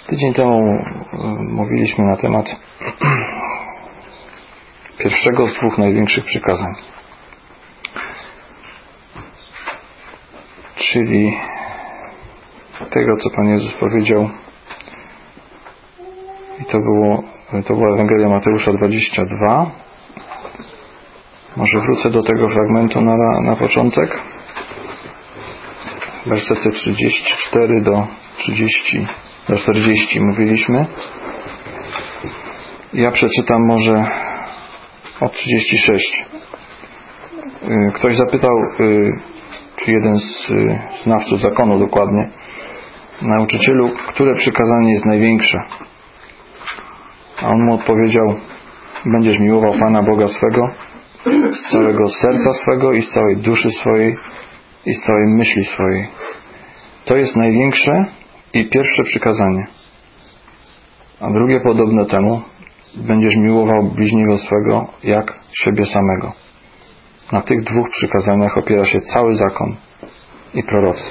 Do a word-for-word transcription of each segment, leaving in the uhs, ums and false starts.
Tydzień temu mówiliśmy na temat pierwszego z dwóch największych przykazań, czyli tego, co Pan Jezus powiedział, i to było to była Ewangelia Mateusza dwadzieścia dwa. Może wrócę do tego fragmentu na, na początek. Wersety trzydzieści cztery do trzydziestu do czterdziestu mówiliśmy. Ja przeczytam może od trzydziestu sześciu. Ktoś zapytał, czy jeden z znawców zakonu dokładnie, nauczycielu, które przykazanie jest największe? A on mu odpowiedział: będziesz miłował Pana Boga swego z całego serca swego i z całej duszy swojej i z całej myśli swojej. To jest największe i pierwsze przykazanie. A drugie podobne temu: będziesz miłował bliźniego swego jak siebie samego. Na tych dwóch przykazaniach opiera się cały zakon i prorocy.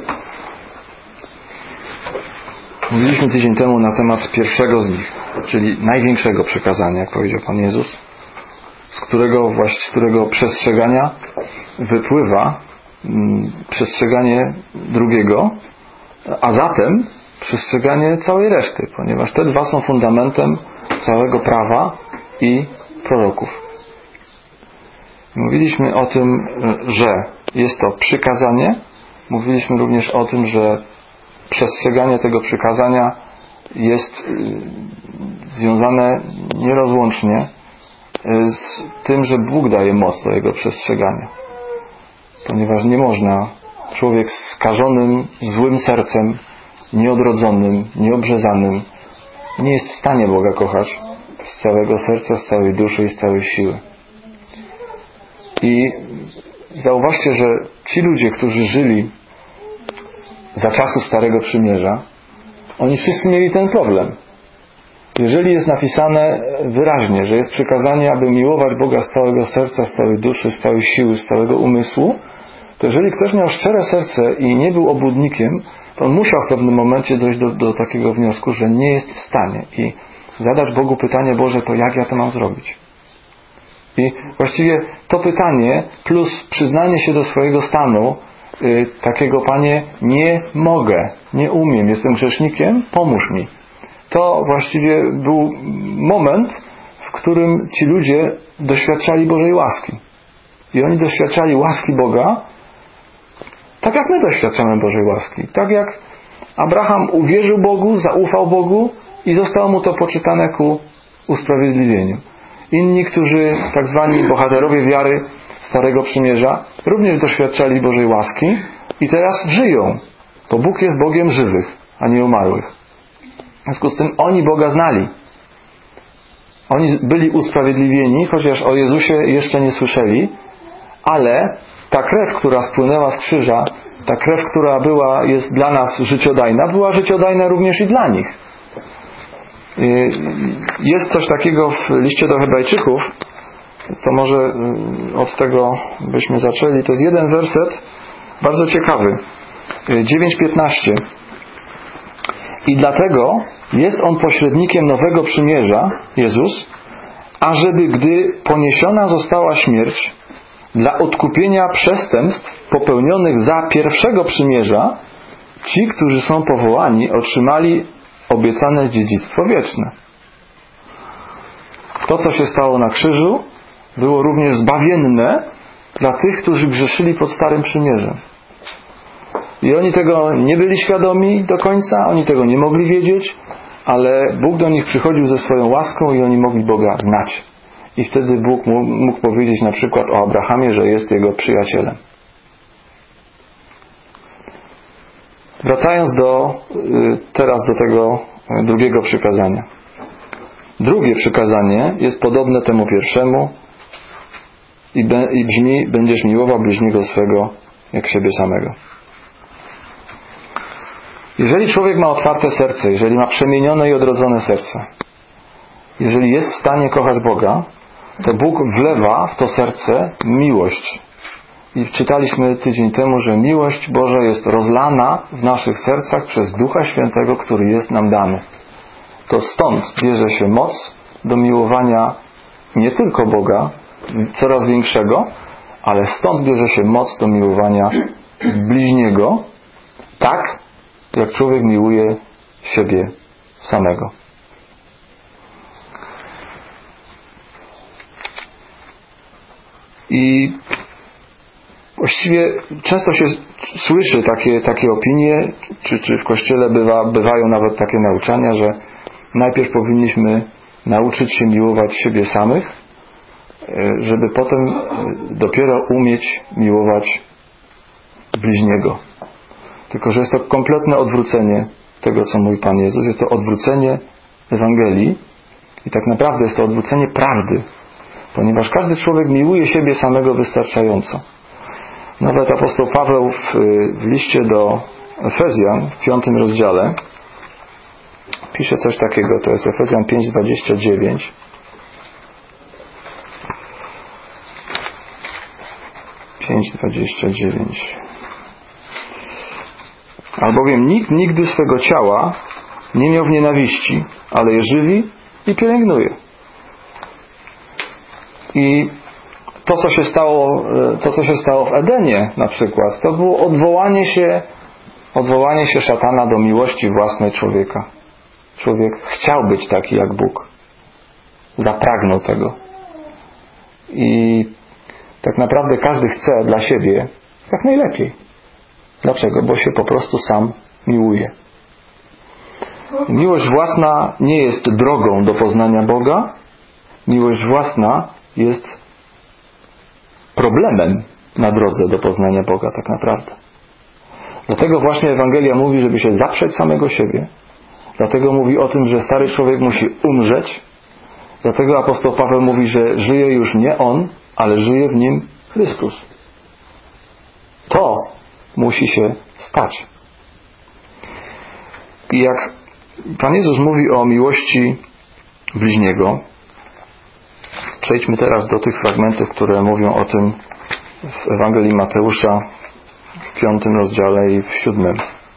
Mówiliśmy tydzień temu na temat pierwszego z nich, czyli największego przykazania, jak powiedział Pan Jezus, z którego właśnie, z którego przestrzegania wypływa mm, przestrzeganie drugiego, a zatem przestrzeganie całej reszty, ponieważ te dwa są fundamentem całego prawa i proroków. Mówiliśmy o tym, że jest to przykazanie. Mówiliśmy również o tym, że przestrzeganie tego przykazania jest związane nierozłącznie z tym, że Bóg daje moc do jego przestrzegania. Ponieważ nie można, człowiek skażonym złym sercem, nieodrodzonym, nieobrzezanym, nie jest w stanie Boga kochać z całego serca, z całej duszy i z całej siły. I zauważcie, że ci ludzie, którzy żyli za czasów Starego Przymierza, oni wszyscy mieli ten problem. Jeżeli jest napisane wyraźnie, że jest przykazanie, aby miłować Boga z całego serca, z całej duszy, z całej siły, z całego umysłu, to jeżeli ktoś miał szczere serce i nie był obłudnikiem, to on musiał w pewnym momencie dojść do, do takiego wniosku, że nie jest w stanie i zadać Bogu pytanie: Boże, to jak ja to mam zrobić? I właściwie to pytanie plus przyznanie się do swojego stanu, yy, takiego: Panie, nie mogę, nie umiem, jestem grzesznikiem, pomóż mi. To właściwie był moment, w którym ci ludzie doświadczali Bożej łaski. I oni doświadczali łaski Boga tak jak my doświadczamy Bożej łaski. Tak jak Abraham uwierzył Bogu, zaufał Bogu i zostało mu to poczytane ku usprawiedliwieniu. Inni, którzy tak zwani bohaterowie wiary Starego Przymierza, również doświadczali Bożej łaski i teraz żyją, bo Bóg jest Bogiem żywych, a nie umarłych. W związku z tym oni Boga znali. Oni byli usprawiedliwieni, chociaż o Jezusie jeszcze nie słyszeli, ale ta krew, która spłynęła z krzyża, ta krew, która była, jest dla nas życiodajna, była życiodajna również i dla nich. Jest coś takiego w liście do Hebrajczyków, to może od tego byśmy zaczęli. To jest jeden werset bardzo ciekawy. dziewięć piętnaście. I dlatego jest On pośrednikiem nowego przymierza, Jezus, ażeby gdy poniesiona została śmierć dla odkupienia przestępstw popełnionych za pierwszego przymierza, ci, którzy są powołani, otrzymali obiecane dziedzictwo wieczne. To, co się stało na krzyżu, było również zbawienne dla tych, którzy grzeszyli pod Starym Przymierzem. I oni tego nie byli świadomi do końca, oni tego nie mogli wiedzieć, ale Bóg do nich przychodził ze swoją łaską i oni mogli Boga znać. I wtedy Bóg mógł powiedzieć na przykład o Abrahamie, że jest jego przyjacielem. Wracając do, teraz do tego drugiego przykazania. Drugie przykazanie jest podobne temu pierwszemu i, be, i brzmi: będziesz miłował bliźniego swego jak siebie samego. Jeżeli człowiek ma otwarte serce, jeżeli ma przemienione i odrodzone serce, jeżeli jest w stanie kochać Boga, to Bóg wlewa w to serce miłość. I czytaliśmy tydzień temu, że miłość Boża jest rozlana w naszych sercach przez Ducha Świętego, który jest nam dany. To stąd bierze się moc do miłowania nie tylko Boga, coraz większego, ale stąd bierze się moc do miłowania bliźniego, tak jak człowiek miłuje siebie samego. I właściwie często się słyszy takie, takie opinie, czy, czy w Kościele bywa, bywają nawet takie nauczania, że najpierw powinniśmy nauczyć się miłować siebie samych, żeby potem dopiero umieć miłować bliźniego. Tylko że jest to kompletne odwrócenie tego, co mówi Pan Jezus. Jest to odwrócenie Ewangelii i tak naprawdę jest to odwrócenie prawdy, ponieważ każdy człowiek miłuje siebie samego wystarczająco. Nawet apostoł Paweł w, w liście do Efezjan w piątym rozdziale pisze coś takiego, to jest Efezjan pięć dwadzieścia dziewięć. pięć dwadzieścia dziewięć. Albowiem nikt nigdy swego ciała nie miał w nienawiści, ale je żywi i pielęgnuje. I to, co się stało, to, co się stało w Edenie na przykład, to było odwołanie się, odwołanie się szatana do miłości własnej człowieka. Człowiek chciał być taki jak Bóg. Zapragnął tego. I tak naprawdę każdy chce dla siebie jak najlepiej. Dlaczego? Bo się po prostu sam miłuje. Miłość własna nie jest drogą do poznania Boga. Miłość własna jest problemem na drodze do poznania Boga tak naprawdę. Dlatego właśnie Ewangelia mówi, żeby się zaprzeć samego siebie. Dlatego mówi o tym, że stary człowiek musi umrzeć. Dlatego apostoł Paweł mówi, że żyje już nie on, ale żyje w nim Chrystus. To musi się stać. I jak Pan Jezus mówi o miłości bliźniego, przejdźmy teraz do tych fragmentów, które mówią o tym w Ewangelii Mateusza w piątym rozdziale i w siódmym.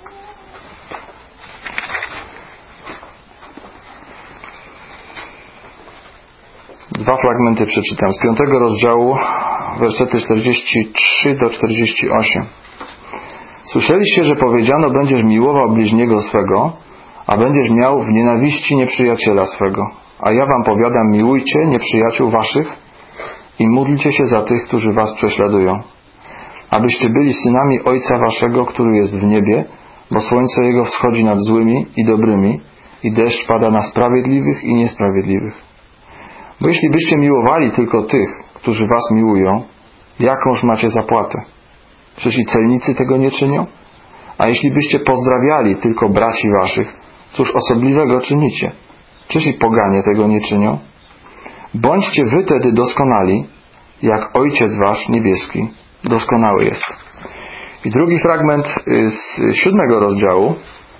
Dwa fragmenty przeczytam. Z piątego rozdziału, wersety czterdzieści trzy do czterdzieści osiem. Słyszeliście, że powiedziano, będziesz miłował bliźniego swego, a będziesz miał w nienawiści nieprzyjaciela swego. A ja wam powiadam, miłujcie nieprzyjaciół waszych i módlcie się za tych, którzy was prześladują. Abyście byli synami Ojca waszego, który jest w niebie, bo słońce Jego wschodzi nad złymi i dobrymi i deszcz pada na sprawiedliwych i niesprawiedliwych. Bo jeśli byście miłowali tylko tych, którzy was miłują, jakąż macie zapłatę? Czyż i celnicy tego nie czynią? A jeśli byście pozdrawiali tylko braci waszych, cóż osobliwego czynicie? Czyż i poganie tego nie czynią? Bądźcie wy tedy doskonali, jak Ojciec wasz niebieski doskonały jest. I drugi fragment z siódmego rozdziału,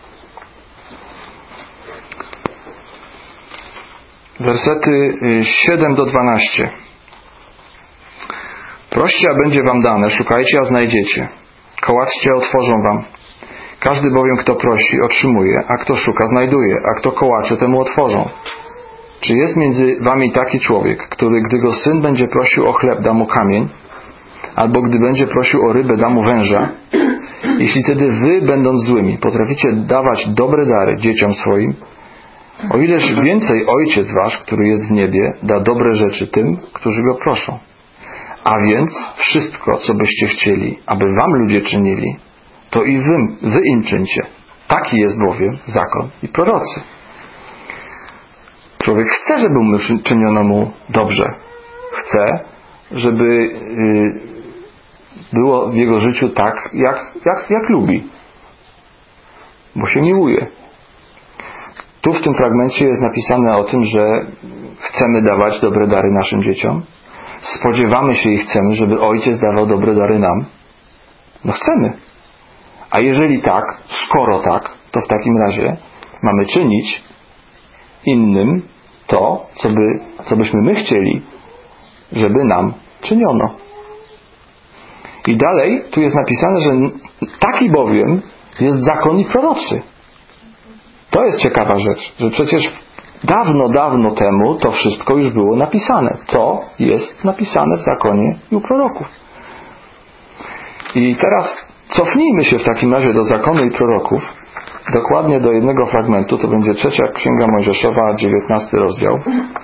wersety siedem do dwunastu. Proście, a będzie wam dane, szukajcie, a znajdziecie. Kołaczcie, a otworzą wam. Każdy bowiem, kto prosi, otrzymuje, a kto szuka, znajduje, a kto kołacze, temu otworzą. Czy jest między wami taki człowiek, który, gdy go syn będzie prosił o chleb, da mu kamień, albo gdy będzie prosił o rybę, da mu węża? Jeśli tedy wy, będąc złymi, potraficie dawać dobre dary dzieciom swoim, o ileż więcej Ojciec wasz, który jest w niebie, da dobre rzeczy tym, którzy go proszą. A więc wszystko, co byście chcieli, aby wam ludzie czynili, to i wy, wy im czyńcie. Taki jest bowiem zakon i prorocy. Człowiek chce, żeby mu czyniono mu dobrze. Chce, żeby było w jego życiu tak, jak, jak, jak lubi. Bo się miłuje. Tu w tym fragmencie jest napisane o tym, że chcemy dawać dobre dary naszym dzieciom. Spodziewamy się i chcemy, żeby Ojciec dawał dobre dary nam. No chcemy. A jeżeli tak, skoro tak, to w takim razie mamy czynić innym to, co, by, co byśmy my chcieli, żeby nam czyniono. I dalej tu jest napisane, że taki bowiem jest zakon i prorocy. To jest ciekawa rzecz, że przecież dawno, dawno temu to wszystko już było napisane. To jest napisane w zakonie i u proroków. I teraz cofnijmy się w takim razie do zakonu i proroków, dokładnie do jednego fragmentu, to będzie trzecia Księga Mojżeszowa, dziewiętnasty rozdział.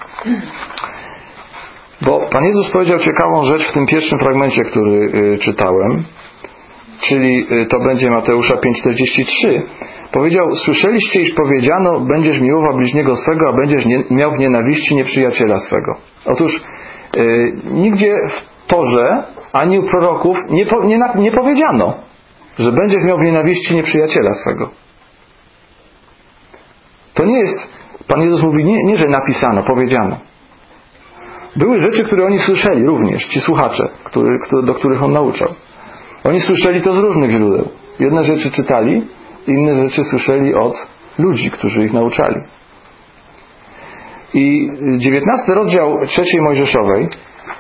Bo Pan Jezus powiedział ciekawą rzecz w tym pierwszym fragmencie, który y, czytałem, czyli y, to będzie Mateusza pięć czterdzieści trzy. Powiedział, słyszeliście, iż powiedziano, będziesz miłował bliźniego swego, a będziesz nie, miał w nienawiści nieprzyjaciela swego. Otóż y, nigdzie w Torze, ani u proroków nie, po, nie, nie powiedziano, że będziesz miał w nienawiści nieprzyjaciela swego. To nie jest, Pan Jezus mówi, nie, nie że napisano, powiedziano. Były rzeczy, które oni słyszeli również, ci słuchacze, który, który, do których On nauczał. Oni słyszeli to z różnych źródeł. Jedne rzeczy czytali, inne rzeczy słyszeli od ludzi, którzy ich nauczali. I dziewiętnasty rozdział trzeciej Mojżeszowej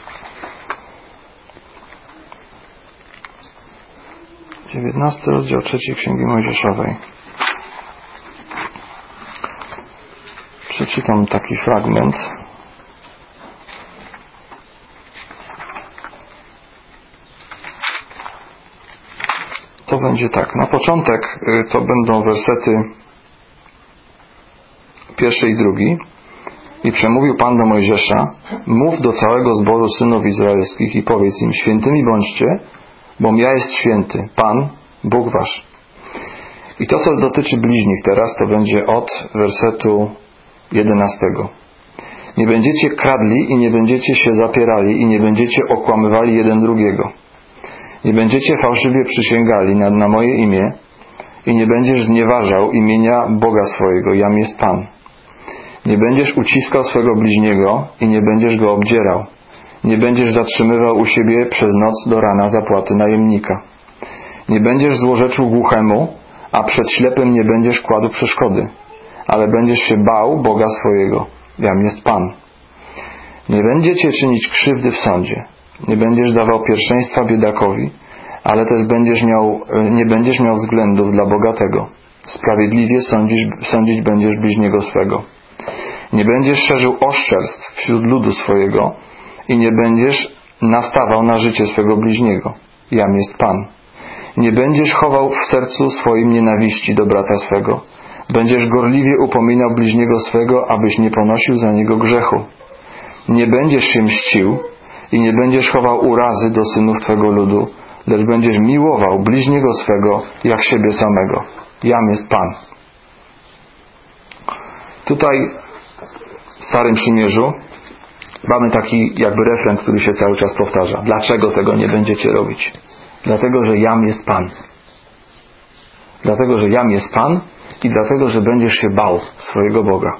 dziewiętnasty rozdział trzeciej Księgi Mojżeszowej. Przeczytam taki fragment. To będzie tak. Na początek to będą wersety pierwszy i drugi. I przemówił Pan do Mojżesza: mów do całego zboru synów izraelskich i powiedz im: świętymi bądźcie, bom ja jest święty, Pan, Bóg wasz. I to, co dotyczy bliźnich teraz, to będzie od wersetu jedenastego. Nie będziecie kradli i nie będziecie się zapierali i nie będziecie okłamywali jeden drugiego. Nie będziecie fałszywie przysięgali na, na moje imię i nie będziesz znieważał imienia Boga swojego, jam jest Pan. Nie będziesz uciskał swego bliźniego i nie będziesz go obdzierał. Nie będziesz zatrzymywał u siebie przez noc do rana zapłaty najemnika. Nie będziesz złorzeczył głuchemu, a przed ślepym nie będziesz kładł przeszkody, ale będziesz się bał Boga swojego, jam jest Pan. Nie będziecie czynić krzywdy w sądzie. Nie będziesz dawał pierwszeństwa biedakowi, ale też będziesz miał, nie będziesz miał względów dla bogatego. Sprawiedliwie sądzisz, sądzić będziesz bliźniego swego. Nie będziesz szerzył oszczerstw wśród ludu swojego i nie będziesz nastawał na życie swego bliźniego. Jam jest Pan. Nie będziesz chował w sercu swoim nienawiści do brata swego. Będziesz gorliwie upominał bliźniego swego, abyś nie ponosił za niego grzechu. Nie będziesz się mścił i nie będziesz chował urazy do synów Twego ludu, lecz będziesz miłował bliźniego swego jak siebie samego. Jam jest Pan. Tutaj w Starym Przymierzu mamy taki jakby refren, który się cały czas powtarza. Dlaczego tego nie będziecie robić? Dlatego, że jam jest Pan. Dlatego, że jam jest Pan i dlatego, że będziesz się bał swojego Boga.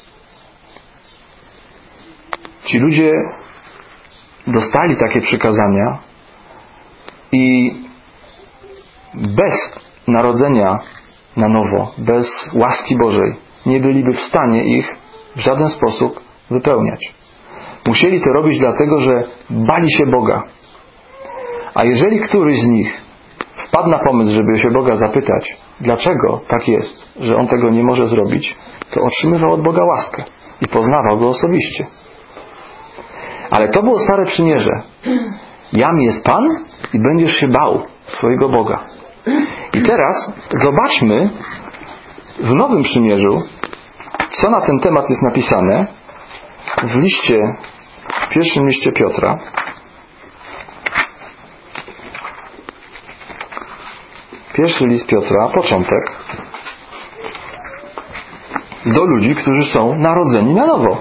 Ci ludzie dostali takie przykazania i bez narodzenia na nowo, bez łaski Bożej nie byliby w stanie ich w żaden sposób wypełniać. Musieli to robić dlatego, że bali się Boga. A jeżeli któryś z nich wpadł na pomysł, żeby się Boga zapytać, dlaczego tak jest, że on tego nie może zrobić, to otrzymywał od Boga łaskę i poznawał Go osobiście. Ale to było Stare Przymierze. Jam jest Pan i będziesz się bał swojego Boga. I teraz zobaczmy w Nowym Przymierzu, co na ten temat jest napisane w liście, w pierwszym liście Piotra. Pierwszy list Piotra, początek, do ludzi, którzy są narodzeni na nowo.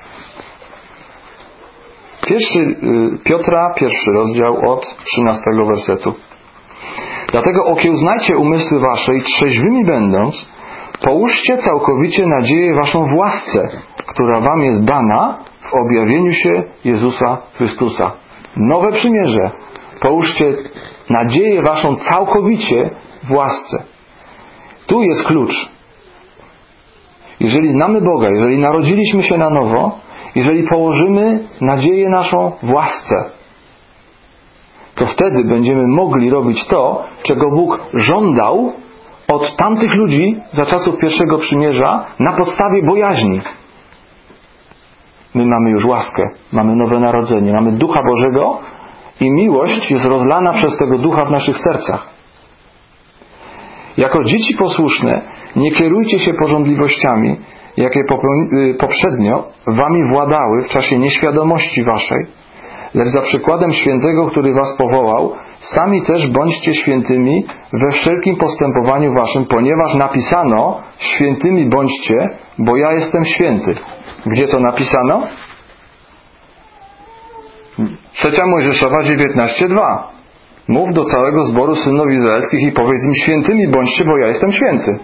Pierwszy Piotra, pierwszy rozdział od trzynastego wersetu. Dlatego okiełznajcie umysły wasze i trzeźwymi będąc, połóżcie całkowicie nadzieję waszą w łasce, która wam jest dana w objawieniu się Jezusa Chrystusa. Nowe przymierze. Połóżcie nadzieję waszą całkowicie w łasce. Tu jest klucz. Jeżeli znamy Boga, jeżeli narodziliśmy się na nowo, jeżeli położymy nadzieję naszą w łasce, to wtedy będziemy mogli robić to, czego Bóg żądał od tamtych ludzi za czasów pierwszego przymierza na podstawie bojaźni. My mamy już łaskę, mamy nowe narodzenie, mamy Ducha Bożego i miłość jest rozlana przez tego Ducha w naszych sercach. Jako dzieci posłuszne nie kierujcie się pożądliwościami, jakie poprzednio wami władały w czasie nieświadomości waszej, lecz za przykładem świętego, który was powołał, sami też bądźcie świętymi we wszelkim postępowaniu waszym, ponieważ napisano: świętymi bądźcie, bo ja jestem święty. Gdzie to napisano? Trzecia Mojżeszowa dziewiętnaście dwa. Mów do całego zboru synów izraelskich i powiedz im: świętymi bądźcie, bo ja jestem święty.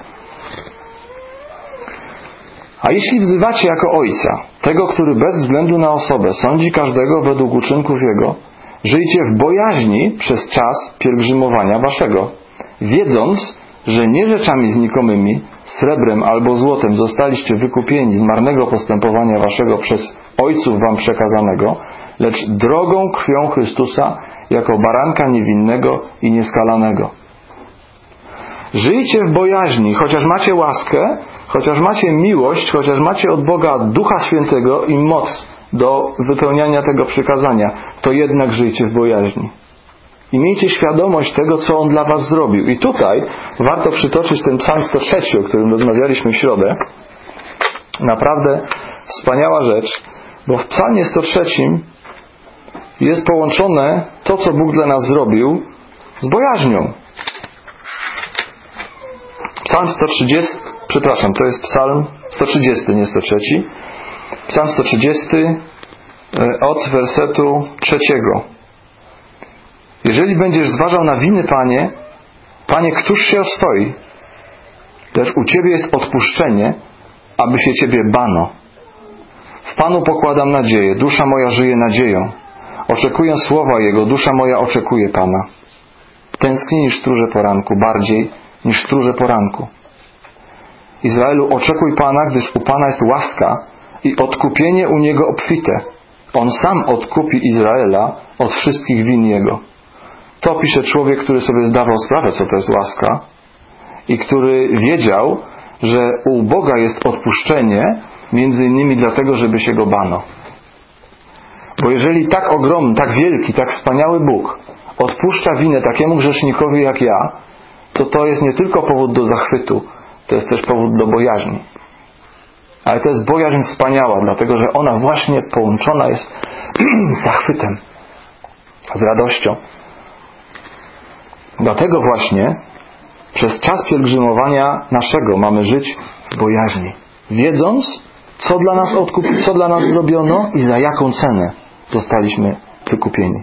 A jeśli wzywacie jako Ojca, tego, który bez względu na osobę sądzi każdego według uczynków Jego, żyjcie w bojaźni przez czas pielgrzymowania waszego, wiedząc, że nie rzeczami znikomymi, srebrem albo złotem zostaliście wykupieni z marnego postępowania waszego przez ojców wam przekazanego, lecz drogą krwią Chrystusa jako baranka niewinnego i nieskalanego. Żyjcie w bojaźni, chociaż macie łaskę, chociaż macie miłość, chociaż macie od Boga Ducha Świętego i moc do wypełniania tego przykazania, to jednak żyjcie w bojaźni. I miejcie świadomość tego, co On dla was zrobił. I tutaj warto przytoczyć ten Psalm sto trzy, o którym rozmawialiśmy w środę. Naprawdę wspaniała rzecz, bo w Psalmie sto trzy jest połączone to, co Bóg dla nas zrobił, z bojaźnią. Psalm sto trzydzieści, przepraszam, to jest Psalm sto trzydzieści, nie sto trzy. Psalm sto trzydzieści od wersetu trzeciego. Jeżeli będziesz zważał na winy, Panie, Panie, któż się ostoi? Lecz u Ciebie jest odpuszczenie, aby się Ciebie bano. W Panu pokładam nadzieję, dusza moja żyje nadzieją. Oczekuję słowa Jego, dusza moja oczekuje Pana. Tęskni niż stróże poranku, bardziej niż stróże poranku. Izraelu, oczekuj Pana, gdyż u Pana jest łaska i odkupienie u Niego obfite. On sam odkupi Izraela od wszystkich win Jego. To pisze człowiek, który sobie zdawał sprawę, co to jest łaska i który wiedział, że u Boga jest odpuszczenie, między innymi dlatego, żeby się Go bano. Bo jeżeli tak ogromny, tak wielki, tak wspaniały Bóg odpuszcza winę takiemu grzesznikowi jak ja, to to jest nie tylko powód do zachwytu, to jest też powód do bojaźni. Ale to jest bojaźń wspaniała, dlatego że ona właśnie połączona jest z zachwytem, z radością. Dlatego właśnie przez czas pielgrzymowania naszego mamy żyć w bojaźni, wiedząc, co dla nas odkupi, co dla nas zrobiono i za jaką cenę zostaliśmy wykupieni.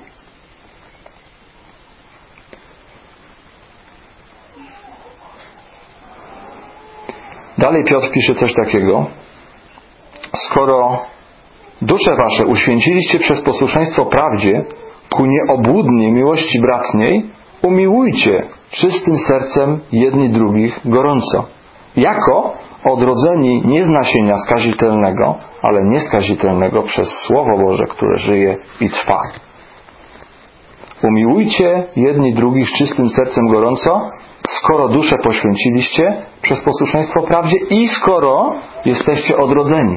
Dalej Piotr pisze coś takiego: skoro dusze wasze uświęciliście przez posłuszeństwo prawdzie ku nieobłudnej miłości bratniej, umiłujcie czystym sercem jedni drugich gorąco, jako odrodzeni nie z nasienia skazitelnego, ale nieskazitelnego przez Słowo Boże, które żyje i trwa. Umiłujcie jedni drugich czystym sercem gorąco, skoro duszę poświęciliście przez posłuszeństwo prawdzie i skoro jesteście odrodzeni.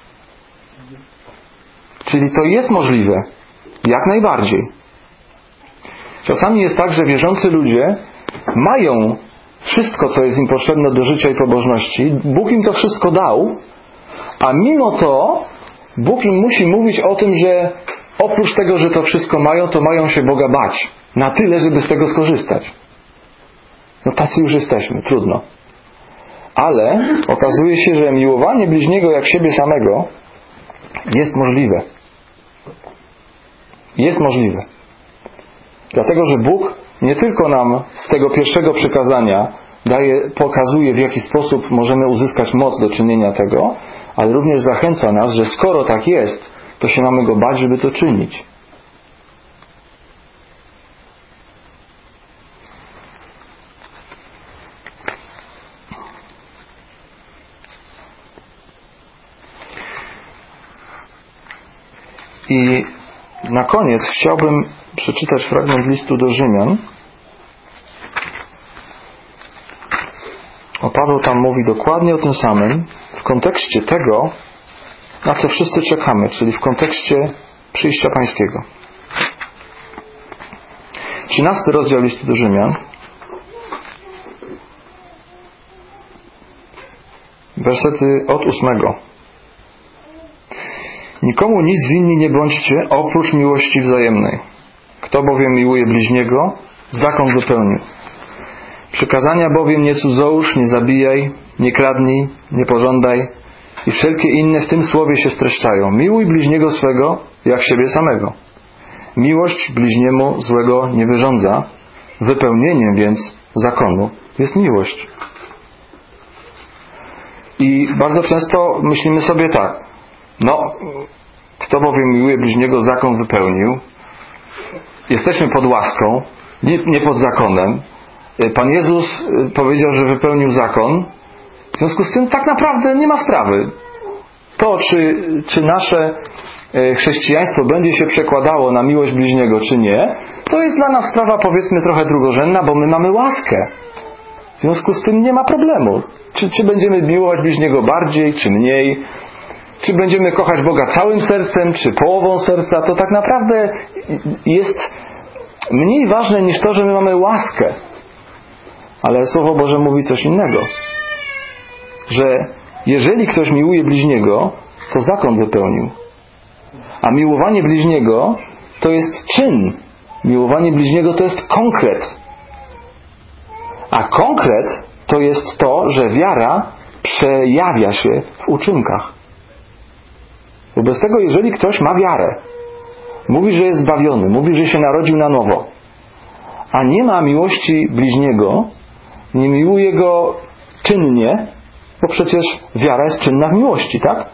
Czyli to jest możliwe. Jak najbardziej. Czasami jest tak, że wierzący ludzie mają wszystko, co jest im potrzebne do życia i pobożności. Bóg im to wszystko dał, a mimo to Bóg im musi mówić o tym, że oprócz tego, że to wszystko mają, to mają się Boga bać. Na tyle, żeby z tego skorzystać. No tacy już jesteśmy, trudno. Ale okazuje się, że miłowanie bliźniego jak siebie samego jest możliwe. Jest możliwe. Dlatego, że Bóg nie tylko nam z tego pierwszego przykazania daje, pokazuje, w jaki sposób możemy uzyskać moc do czynienia tego, ale również zachęca nas, że skoro tak jest, to się mamy Go bać, żeby to czynić. I na koniec chciałbym przeczytać fragment listu do Rzymian. O, Paweł tam mówi dokładnie o tym samym w kontekście tego, na co wszyscy czekamy, czyli w kontekście przyjścia Pańskiego. trzynasty rozdział listu do Rzymian. Wersety od ósmego. Nikomu nic winni nie bądźcie, oprócz miłości wzajemnej. Kto bowiem miłuje bliźniego, zakon wypełnił. Przykazania bowiem nie cudzołóż, nie zabijaj, nie kradnij, nie pożądaj i wszelkie inne w tym słowie się streszczają. Miłuj bliźniego swego, jak siebie samego. Miłość bliźniemu złego nie wyrządza. Wypełnieniem więc zakonu jest miłość. I bardzo często myślimy sobie tak. No, kto bowiem miłuje bliźniego, zakon wypełnił. Jesteśmy pod łaską, nie, nie pod zakonem. Pan Jezus powiedział, że wypełnił zakon. W związku z tym tak naprawdę nie ma sprawy. To, czy, czy nasze chrześcijaństwo będzie się przekładało na miłość bliźniego, czy nie, to jest dla nas sprawa, powiedzmy, trochę drugorzędna, bo my mamy łaskę. W związku z tym nie ma problemu. Czy, czy będziemy miłować bliźniego bardziej, czy mniej, czy będziemy kochać Boga całym sercem, czy połową serca, to tak naprawdę jest mniej ważne niż to, że my mamy łaskę. Ale Słowo Boże mówi coś innego. Że jeżeli ktoś miłuje bliźniego, to zakon wypełnił. A miłowanie bliźniego to jest czyn. Miłowanie bliźniego to jest konkret. A konkret to jest to, że wiara przejawia się w uczynkach. Wobec tego, jeżeli ktoś ma wiarę, mówi, że jest zbawiony, mówi, że się narodził na nowo, a nie ma miłości bliźniego, nie miłuje go czynnie, bo przecież wiara jest czynna w miłości, tak?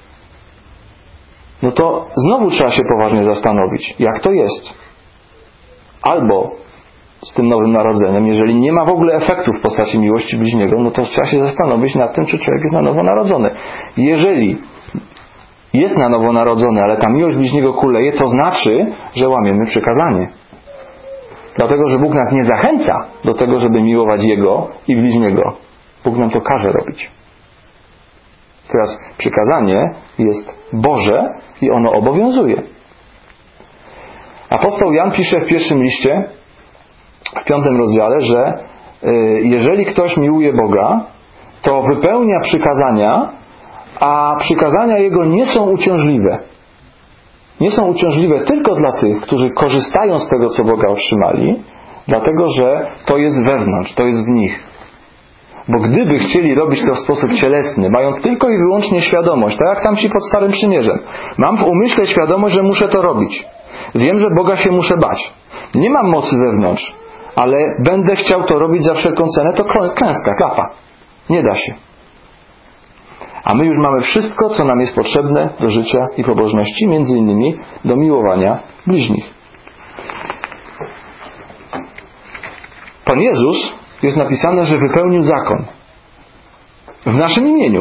No to znowu trzeba się poważnie zastanowić, jak to jest. Albo z tym nowym narodzeniem, jeżeli nie ma w ogóle efektu w postaci miłości bliźniego, no to trzeba się zastanowić nad tym, czy człowiek jest na nowo narodzony. Jeżeli jest na nowo narodzony, ale ta miłość bliźniego kuleje, to znaczy, że łamiemy przykazanie. Dlatego, że Bóg nas nie zachęca do tego, żeby miłować Jego i bliźniego. Bóg nam to każe robić. Teraz przykazanie jest Boże i ono obowiązuje. Apostoł Jan pisze w pierwszym liście, w piątym rozdziale, że jeżeli ktoś miłuje Boga, to wypełnia przykazania, a przykazania Jego nie są uciążliwe. Nie są uciążliwe tylko dla tych, którzy korzystają z tego, co Boga otrzymali, dlatego, że to jest wewnątrz, to jest w nich. Bo gdyby chcieli robić to w sposób cielesny, mając tylko i wyłącznie świadomość, tak jak tamci pod Starym Przymierzem, mam w umyśle świadomość, że muszę to robić. Wiem, że Boga się muszę bać. Nie mam mocy wewnątrz, ale będę chciał to robić za wszelką cenę, to klęska, klapa. Nie da się. A my już mamy wszystko, co nam jest potrzebne do życia i pobożności, między innymi do miłowania bliźnich. Pan Jezus, jest napisane, że wypełnił zakon w naszym imieniu.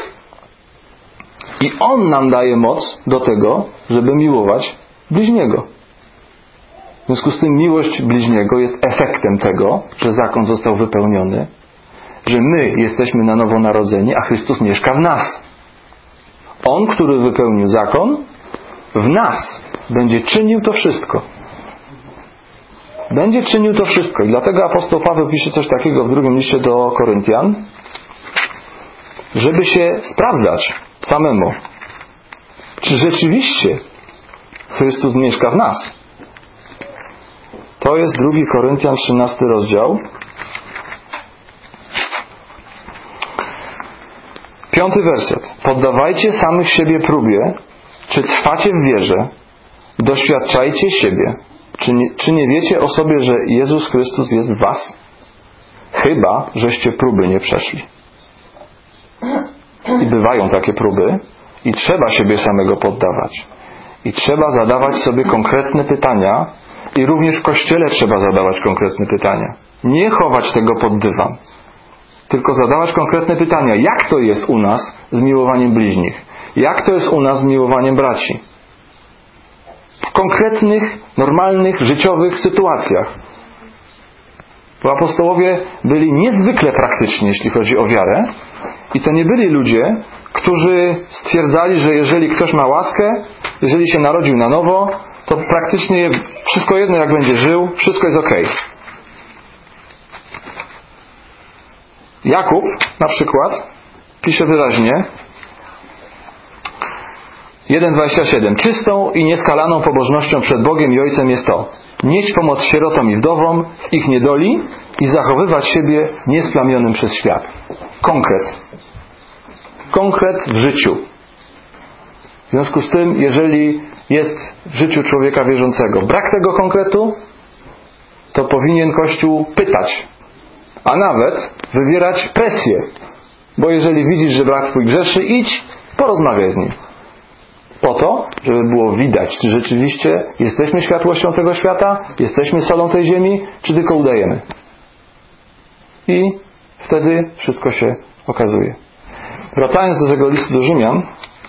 I On nam daje moc do tego, żeby miłować bliźniego. W związku z tym miłość bliźniego jest efektem tego, że zakon został wypełniony, że my jesteśmy na nowo narodzeni, a Chrystus mieszka w nas. On, który wypełnił zakon, w nas będzie czynił to wszystko. Będzie czynił to wszystko. I dlatego apostoł Paweł pisze coś takiego w drugim liście do Koryntian, żeby się sprawdzać samemu, czy rzeczywiście Chrystus mieszka w nas. To jest drugi Koryntian, trzynasty rozdział. Piąty werset. Poddawajcie samych siebie próbie, czy trwacie w wierze, doświadczajcie siebie. Czy nie, czy nie wiecie o sobie, że Jezus Chrystus jest w was? Chyba, żeście próby nie przeszli. I bywają takie próby i trzeba siebie samego poddawać. I trzeba zadawać sobie konkretne pytania i również w Kościele trzeba zadawać konkretne pytania. Nie chować tego pod dywan. Tylko zadawać konkretne pytania. Jak to jest u nas z miłowaniem bliźnich? Jak to jest u nas z miłowaniem braci? konkretnych, normalnych, życiowych sytuacjach. Bo apostołowie byli niezwykle praktyczni, jeśli chodzi o wiarę. I to nie byli ludzie, którzy stwierdzali, że jeżeli ktoś ma łaskę, jeżeli się narodził na nowo, to praktycznie wszystko jedno, jak będzie żył, wszystko jest okej. Jakub na przykład pisze wyraźnie jeden dwadzieścia siedem. Czystą i nieskalaną pobożnością przed Bogiem i Ojcem jest to: nieść pomoc sierotom i wdowom w ich niedoli i zachowywać siebie niesplamionym przez świat. Konkret. Konkret w życiu. W związku z tym, jeżeli jest w życiu człowieka wierzącego brak tego konkretu, to powinien Kościół pytać, a nawet wywierać presję. Bo jeżeli widzisz, że brat twój grzeszy, idź, porozmawiaj z nim. Po to, żeby było widać, czy rzeczywiście jesteśmy światłością tego świata, jesteśmy solą tej ziemi, czy tylko udajemy. I wtedy wszystko się okazuje. Wracając do tego listu do Rzymian,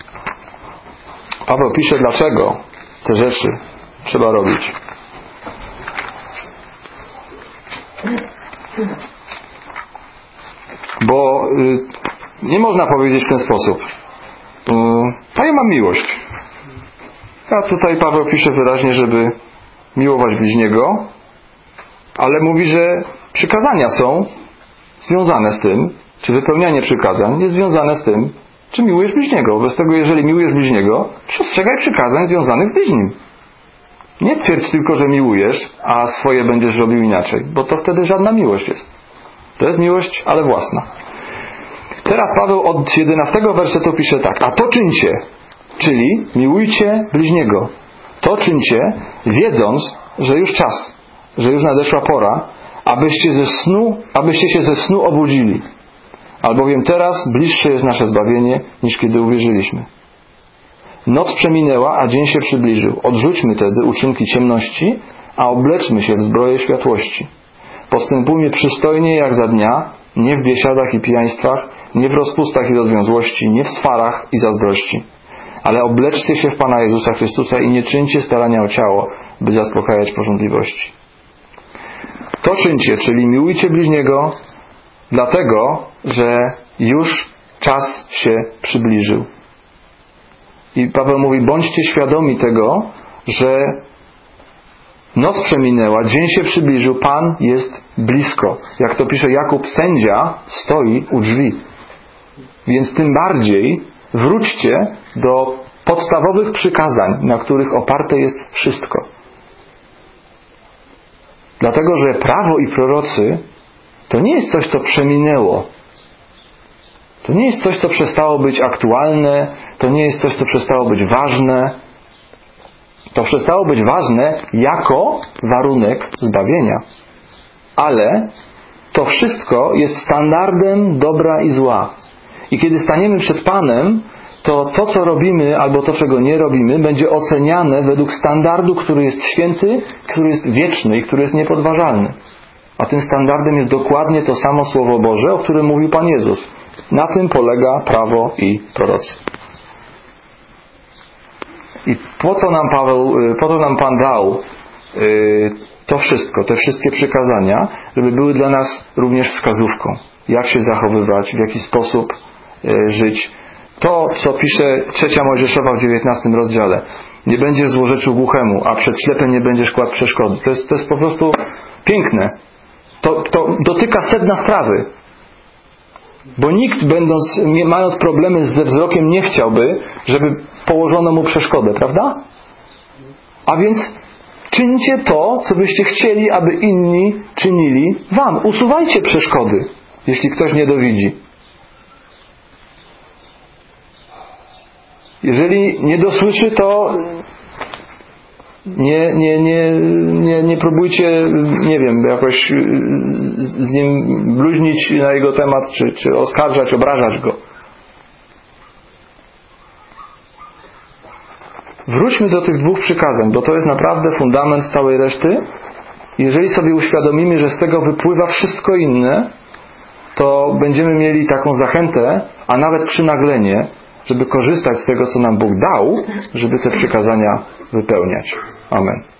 Paweł pisze, dlaczego te rzeczy trzeba robić. Bo y, nie można powiedzieć w ten sposób: y, a ja mam miłość. A tutaj Paweł pisze wyraźnie, żeby miłować bliźniego, ale mówi, że przykazania są związane z tym, czy wypełnianie przykazań jest związane z tym, czy miłujesz bliźniego. Wobec tego, jeżeli miłujesz bliźniego, przestrzegaj przykazań związanych z bliźnim. Nie twierdź tylko, że miłujesz, a swoje będziesz robił inaczej, bo to wtedy żadna miłość jest. To jest miłość, ale własna. Teraz Paweł od jedenastego wersetu pisze tak: a to czyńcie, czyli miłujcie bliźniego. To czyńcie, wiedząc, że już czas, że już nadeszła pora, abyście ze snu, abyście się ze snu obudzili. Albowiem teraz bliższe jest nasze zbawienie, niż kiedy uwierzyliśmy. Noc przeminęła, a dzień się przybliżył. Odrzućmy tedy uczynki ciemności, a obleczmy się w zbroję światłości. Postępujmy przystojnie jak za dnia, nie w biesiadach i pijaństwach, nie w rozpustach i rozwiązłości, nie w swarach i zazdrości. Ale obleczcie się w Pana Jezusa Chrystusa i nie czyńcie starania o ciało, by zaspokajać pożądliwości. To czyńcie, czyli miłujcie bliźniego, dlatego, że już czas się przybliżył. I Paweł mówi, bądźcie świadomi tego, że noc przeminęła, dzień się przybliżył, Pan jest blisko. Jak to pisze Jakub, sędzia stoi u drzwi. Więc tym bardziej wróćcie do podstawowych przykazań, na których oparte jest wszystko. Dlatego, że prawo i prorocy to nie jest coś, co przeminęło. To nie jest coś, co przestało być aktualne. To nie jest coś, co przestało być ważne. To przestało być ważne jako warunek zbawienia. Ale to wszystko jest standardem dobra i zła. I kiedy staniemy przed Panem, to to, co robimy, albo to, czego nie robimy, będzie oceniane według standardu, który jest święty, który jest wieczny i który jest niepodważalny. A tym standardem jest dokładnie to samo Słowo Boże, o którym mówił Pan Jezus. Na tym polega prawo i prorocy. I po to nam Paweł, po to nam Pan dał yy, to wszystko, te wszystkie przykazania, żeby były dla nas również wskazówką. Jak się zachowywać, w jaki sposób yy, żyć. To, co pisze trzecia Mojżeszowa w dziewiętnastym rozdziale. Nie będziesz złorzeczył głuchemu, a przed ślepym nie będziesz kładł przeszkody. To jest, to jest po prostu piękne. To, to dotyka sedna sprawy. Bo nikt, będąc, nie, mając problemy ze wzrokiem, nie chciałby, żeby położono mu przeszkodę, prawda? A więc czyńcie to, co byście chcieli, aby inni czynili wam. Usuwajcie przeszkody, jeśli ktoś nie dowidzi. Jeżeli nie dosłyszy, to nie, nie, nie, nie, nie próbujcie, nie wiem, jakoś z, z nim bluźnić na jego temat, czy, czy oskarżać, obrażać go. Wróćmy do tych dwóch przykazań, bo to jest naprawdę fundament całej reszty. Jeżeli sobie uświadomimy, że z tego wypływa wszystko inne, to będziemy mieli taką zachętę, a nawet przynaglenie, żeby korzystać z tego, co nam Bóg dał, żeby te przykazania wypełniać. Amen.